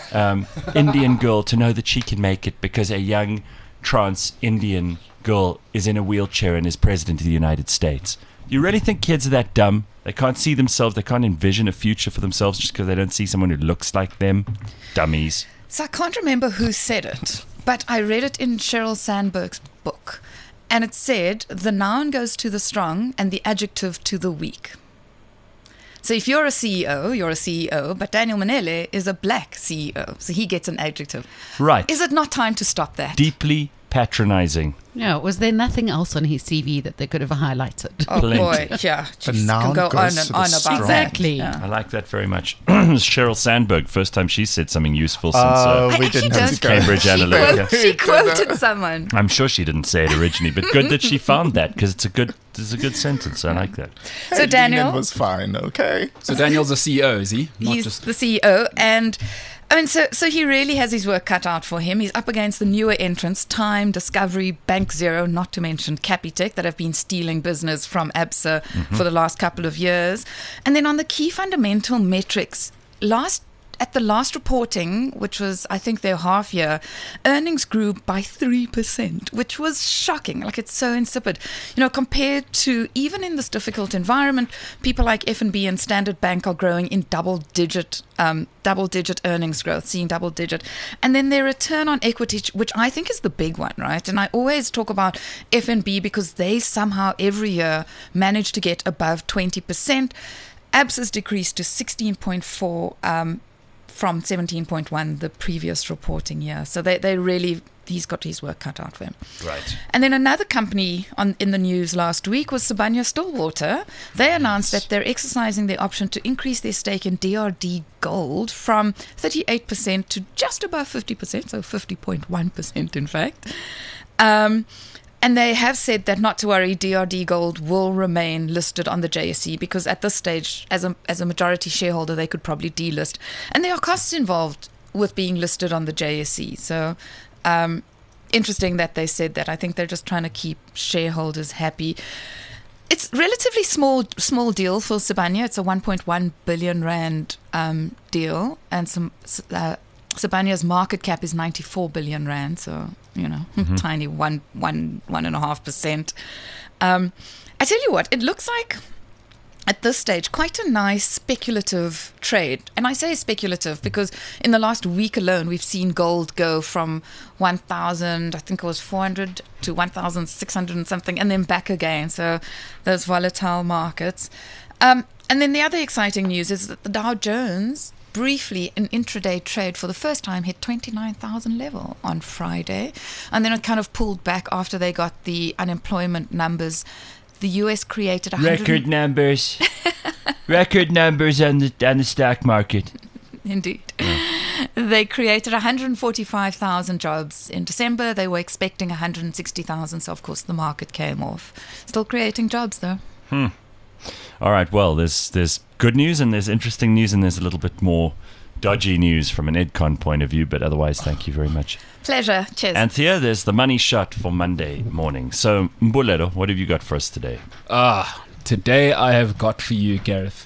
Indian girl to know that she can make it because a young trans Indian girl is in a wheelchair and is president of the United States. You really think kids are that dumb? They can't see themselves. They can't envision a future for themselves just because they don't see someone who looks like them. Dummies. So I can't remember who said it, but I read it in Sheryl Sandberg's book. And it said, the noun goes to the strong and the adjective to the weak. So if you're a CEO, you're a CEO, but Daniel Manele is a black CEO, so he gets an adjective. Right. Is it not time to stop that? Deeply patronizing. Yeah, was there nothing else on his CV that they could have highlighted? Oh Plenty. boy, yeah. The Just noun can go goes on to and the on strong. about Exactly. that. I like that very much. Sheryl Sandberg, first time she said something useful since Oh, I we actually didn't have to don't- go. Cambridge Analytica. She quoted someone. I'm sure she didn't say it originally, but good that she found that because it's a good sentence. I like that. So Hey, Daniel, Lehman was fine, okay? So Daniel's a CEO, is he? Not he's just the CEO, and I mean, so he really has his work cut out for him. He's up against the newer entrants, Time, Discovery, Bank Zero, not to mention Capitec, that have been stealing business from ABSA for the last couple of years. And then on the key fundamental metrics, at the last reporting, which was, I think, their half year, earnings grew by 3%, which was shocking. Like, it's so insipid. You know, compared to, even in this difficult environment, people like FNB and Standard Bank are growing in double-digit earnings growth, seeing double-digit. And then their return on equity, which I think is the big one, right? And I always talk about FNB because they somehow every year manage to get above 20%. ABSA's decreased to 16.4 from 17.1 the previous reporting year. So they really he's got his work cut out for him. Right. And then another company in the news last week was Sibanye-Stillwater. They announced that they're exercising their option to increase their stake in DRD Gold from 38% to just above 50%, so 50.1% in fact. And they have said that not to worry, DRD Gold will remain listed on the JSE because at this stage, as a majority shareholder, they could probably delist. And there are costs involved with being listed on the JSE. So interesting that they said that. I think they're just trying to keep shareholders happy. It's relatively small deal for Sibanye. It's a 1.1 billion rand deal, and Sibanye's market cap is 94 billion rand, so tiny 1.5%. I tell you what, it looks like at this stage quite a nice speculative trade, and I say speculative because in the last week alone we've seen gold go from 1,000, I think it was 400 to 1,600 and something, and then back again. So those volatile markets. And then the other exciting news is that the Dow Jones briefly in intraday trade for the first time hit 29,000 level on Friday, and then it kind of pulled back after they got the unemployment numbers. The US created record numbers on the stock market. Indeed. They created 145,000 jobs in December. They were expecting 160,000, so of course the market came off. Still creating jobs though. All right, well, there's good news and there's interesting news and there's a little bit more dodgy news from an EdCon point of view, but otherwise, thank you very much. Pleasure. Cheers. Anthea, there's the money shot for Monday morning. So, Mbulelo, what have you got for us today? Today I have got for you, Gareth.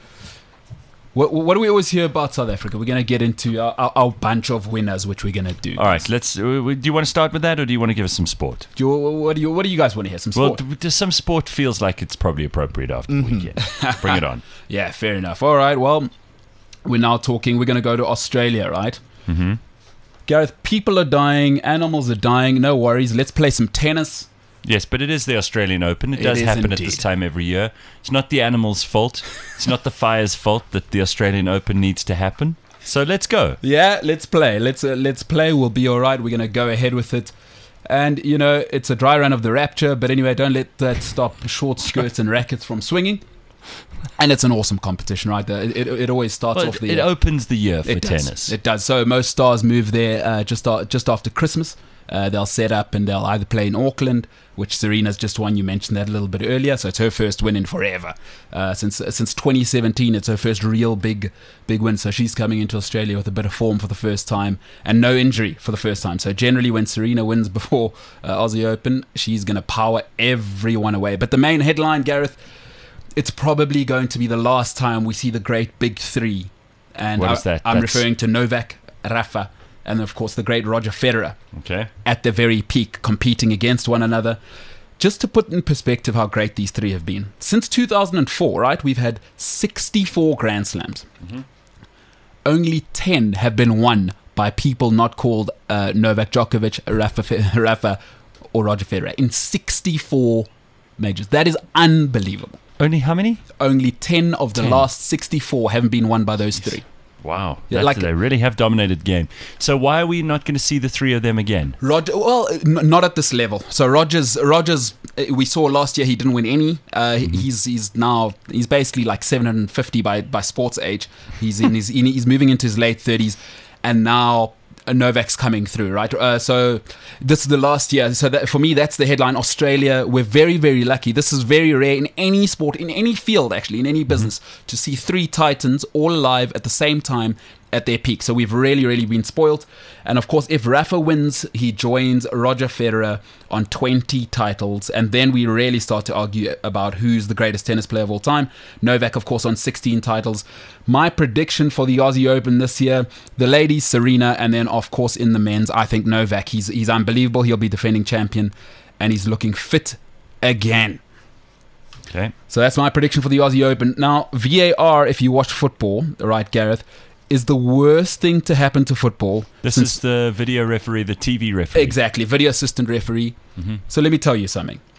What do we always hear about South Africa? We're going to get into our bunch of winners, which we're going to do. All right, do you want to start with that or do you want to give us some sport? What do you guys want to hear? Some sport? Well, some sport feels like it's probably appropriate after the weekend. Bring it on. Yeah, fair enough. All right, well, we're going to go to Australia, right? Mm-hmm. Gareth, people are dying, animals are dying, no worries. Let's play some tennis. Yes, but it is the Australian Open. It does happen at this time every year. It's not the animals' fault. It's not the fire's fault that the Australian Open needs to happen. So let's go. Yeah, let's play. Let's play. We'll be all right. We're going to go ahead with it. And, it's a dry run of the rapture. But anyway, don't let that stop short skirts and rackets from swinging. And it's an awesome competition, right? It always starts off the year. It opens the year for tennis. It does. So most stars move there just after Christmas. They'll set up and they'll either play in Auckland, which Serena's just won. You mentioned that a little bit earlier. So it's her first win in forever. Since 2017, it's her first real big win. So she's coming into Australia with a bit of form for the first time and no injury for the first time. So generally when Serena wins before Aussie Open, she's going to power everyone away. But the main headline, Gareth, it's probably going to be the last time we see the great big three. And what is that? I'm referring to Novak, Rafa, and of course the great Roger Federer. Okay. At their very peak, competing against one another. Just to put in perspective how great these three have been. Since 2004, right, we've had 64 Grand Slams. Mm-hmm. Only 10 have been won by people not called Novak Djokovic, Rafa, or Roger Federer. In 64 majors. That is unbelievable. Only how many? Only 10 of the last 64 haven't been won by those three. Wow. Yeah, they really have dominated the game. So why are we not going to see the three of them again? Roger, well, not at this level. So Rogers, we saw last year he didn't win any. He's basically like 750 by sports age. He's moving into his late 30s, and now Novak's coming through, right? So this is the last year. So that, for me, that's the headline. Australia, we're very, very lucky. This is very rare in any sport, in any field, actually, in any business, to see three titans all alive at the same time at their peak. So we've really, really been spoiled. And of course, if Rafa wins, he joins Roger Federer on 20 titles. And then we really start to argue about who's the greatest tennis player of all time. Novak, of course, on 16 titles. My prediction for the Aussie Open this year, the ladies, Serena, and then, of course, in the men's, I think Novak. He's unbelievable. He'll be defending champion. And he's looking fit again. Okay. So that's my prediction for the Aussie Open. Now, VAR, if you watch football, right, Gareth, is the worst thing to happen to football. This is the video referee, the TV referee. Exactly, video assistant referee. Mm-hmm. So let me tell you something.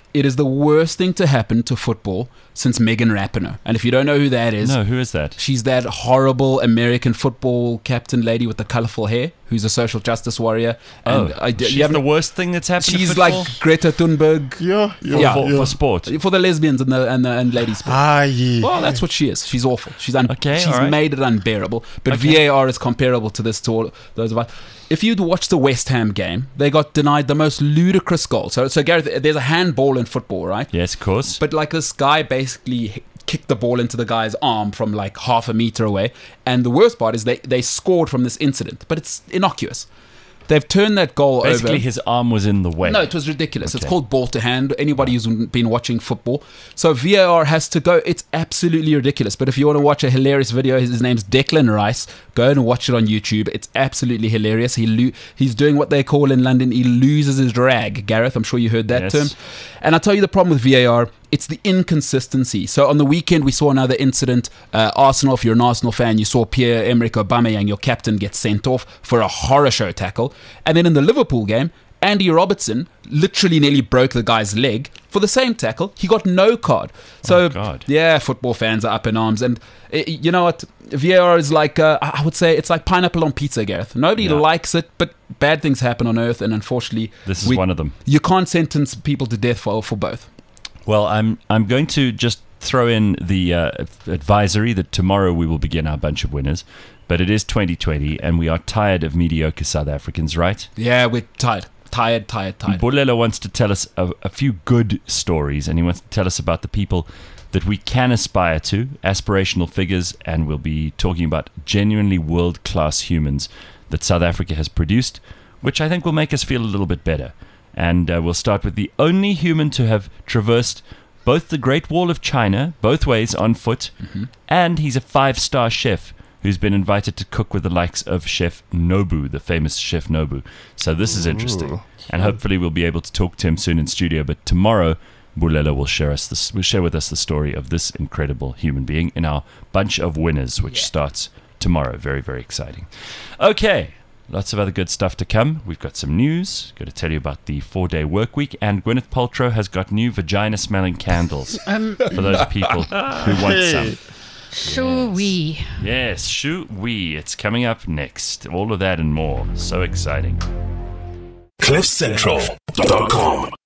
It is the worst thing to happen to football since Megan Rapinoe. And if you don't know who that is, No, who is that? she's that horrible American football captain lady with the colourful hair who's a social justice warrior. And She's you haven't- the worst thing that's happened to she's football? like Greta Thunberg Yeah. for sport. for the lesbians and ladies sport. Yeah. Well, that's what she is. She's awful. She's Okay, she's all right. made it unbearable. But Okay. VAR is comparable to this to all those of us. If you'd watched the West Ham game, they got denied the most ludicrous goal. So Gareth, there's a handball in football, right? Yes, of course. But like this guy basically kicked the ball into the guy's arm from like half a meter away. And the worst part is they scored from this incident, but it's innocuous. They've turned that goal Basically, over. his arm was in the way. No, it was ridiculous. It's Okay. called ball to hand. Anybody who's been watching football. So VAR has to go. It's absolutely ridiculous. But if you want to watch a hilarious video, his name's Declan Rice. Go and watch it on YouTube. It's absolutely hilarious. He's doing what they call in London, he loses his rag. Gareth, I'm sure you heard that Yes. term. And I'll tell you the problem with VAR. It's the inconsistency. So on the weekend, we saw another incident. Arsenal, if you're an Arsenal fan, you saw Pierre-Emerick Aubameyang, your captain, get sent off for a horror show tackle. And then in the Liverpool game, Andy Robertson literally nearly broke the guy's leg for the same tackle. He got no card. So, Oh, God. yeah, football fans are up in arms. And you know what? VAR is like, I would say, it's like pineapple on pizza, Gareth. Nobody Yeah. likes it, but bad things happen on Earth. And unfortunately, This is one of them. You can't sentence people to death for both. Well, I'm going to just throw in the advisory that tomorrow we will begin our bunch of winners. But it is 2020, and we are tired of mediocre South Africans, right? Yeah, we're tired. Tired. Bolelo wants to tell us a few good stories, and he wants to tell us about the people that we can aspire to, aspirational figures, and we'll be talking about genuinely world-class humans that South Africa has produced, which I think will make us feel a little bit better. And we'll start with the only human to have traversed both the Great Wall of China, both ways on foot, and he's a 5-star chef who's been invited to cook with the likes of Chef Nobu, the famous Chef Nobu. So this is interesting. And hopefully we'll be able to talk to him soon in studio. But tomorrow, Bulelo will share with us the story of this incredible human being in our bunch of winners, which starts tomorrow. Very, very exciting. Okay. Lots of other good stuff to come. We've got some news. Got to tell you about the 4-day work week. And Gwyneth Paltrow has got new vagina-smelling candles for those people who want some. Sure, we. Yes, shoot we. It's coming up next. All of that and more. So exciting. CliffCentral.com